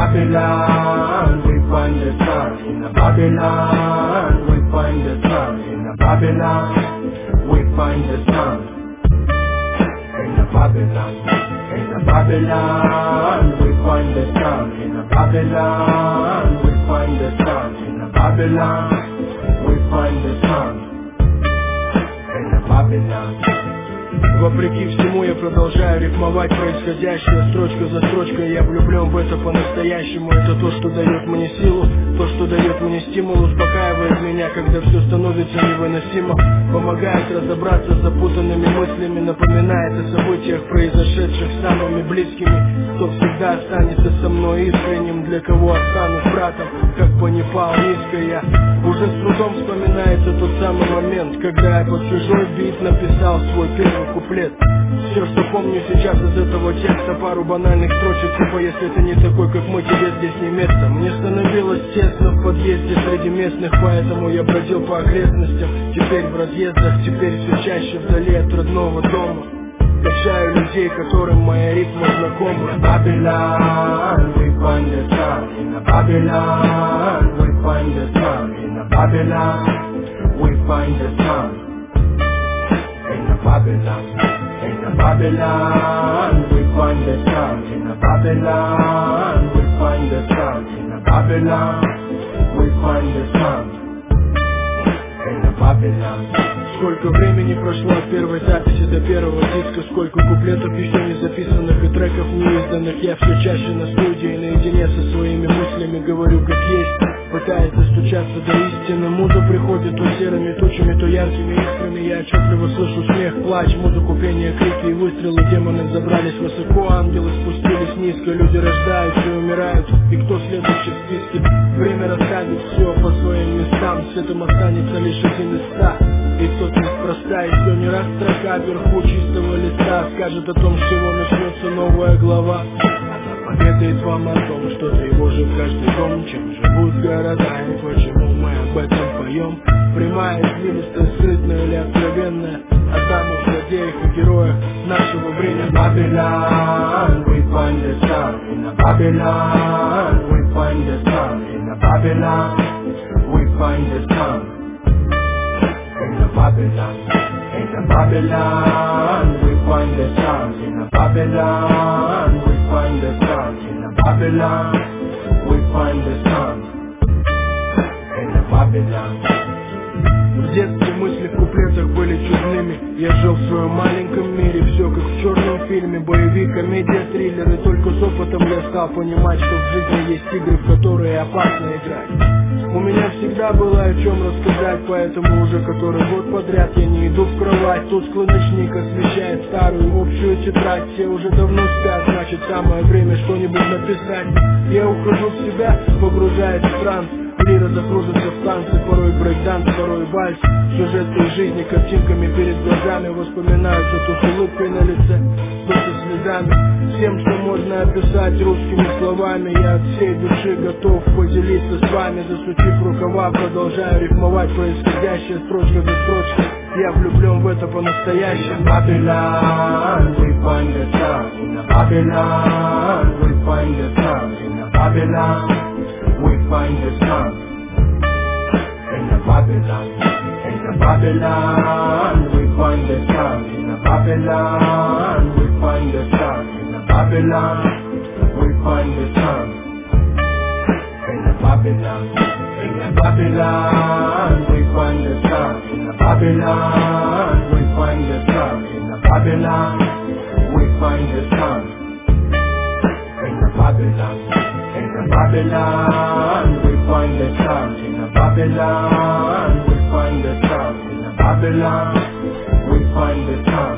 Babylon we find the sun. In a Babylon we find the sun. In a Babylon we find the sun. In a Babylon, in a Babylon we find the sun. In a Babylon we find the sun. In a Babylon we find the sun. In a Babylon. Вопреки всему я продолжаю рифмовать происходящее строчка за строчкой. Я влюблен в это по-настоящему. Это то, что дает мне силу, то, что дает мне стимул. Успокаивает меня, когда все становится невыносимо. Помогает разобраться с запутанными мыслями. Напоминает о событиях, произошедших с самыми близкими. Кто всегда останется со мной искренним, для кого останусь братом, как бы не пал низко я. Уже с трудом вспоминается тот самый момент, когда я под чужой бит написал свой первый куплет. Все, что помню сейчас из этого текста, пару банальных строчек, типа если ты не такой, как мы, тебе здесь не место. Мне становилось тесно в подъезде среди местных, поэтому я бродил по окрестностям. Теперь в разъездах, теперь все чаще вдали от родного дома. Качаю людей, которым моя рифма знакома. Babylon we find the sun. In a Babylon we find the sun. In a Babylon we find the sun. In a Babylon, in a Babylon we find the sun. In a Babylon we find the sun. In a Babylon we find the sun. In a Babylon. Сколько времени прошло от первой записи до первого диска, сколько куплетов еще не записанных и треков неизданных. Я все чаще на студии наедине со своими мыслями говорю как есть, пытаясь достучаться до истины. Муза приходит то серыми тучами, то яркими искрами. Я отчетливо слышу смех, плач, музыку, пение, крики и выстрелы. Демоны забрались высоко, ангелы спустились низко. Люди рождаются и умирают, и кто следующий в списке? Время расставит все по своим местам. С этим останется лишь один из 100. И тот неспроста, еще не раз строка вверху чистого листа скажет о том, с чего начнется новая глава. Она поведает вам о том, что тревожит каждый дом, чем живут города и почему мы об этом поем. Прямая, извилистая, скрытная или откровенная, о самых злодеях и героях нашего времени. Babylon we find the sun. In a Babylon we find the sun. In a Babylon we find the sun. In a Babylon, in a Babylon we find the sun. In a Babylon we find the sun. In a Babylon we find the sun. In a Babylon. В детстве мысли в куплетах были чудными. Я жил в своем маленьком мире, все как в черном фильме. Боевик, комедия, триллер. И только с опытом я стал понимать, что в жизни есть игры, в которые опасно играть. У меня всегда было о чем рассказать, поэтому уже который год подряд я не иду в кровать. Тусклый ночник освещает старую общую тетрадь. Все уже давно спят, значит самое время что-нибудь написать. Я ухожу в себя, погружаясь в транс. Лира закружится в танце, порой брейкданс, порой вальс. Сюжет той жизни картинками перед глазами воспоминаются то с улыбкой на лице, то со слезами. Всем, что можно описать русскими словами, я от всей души готов поделиться с вами. Засучив рукава, продолжаю рифмовать происходящее строчка за строчкой. Я влюблен в это по-настоящему. Babylon we find the sun. In a Babylon we find the sun. In a Babylon we find the sun. In a Babylon, in a Babylon we find the sun. In a Babylon we find the sun. In a Babylon we find the sun. In a Babylon, in a Babylon we find the sun. In a Babylon we find the sun. In a Babylon we find the sun. In a Babylon, in a Babylon we find the sun. In a Babylon we find the sun. In a Babylon we find the sun.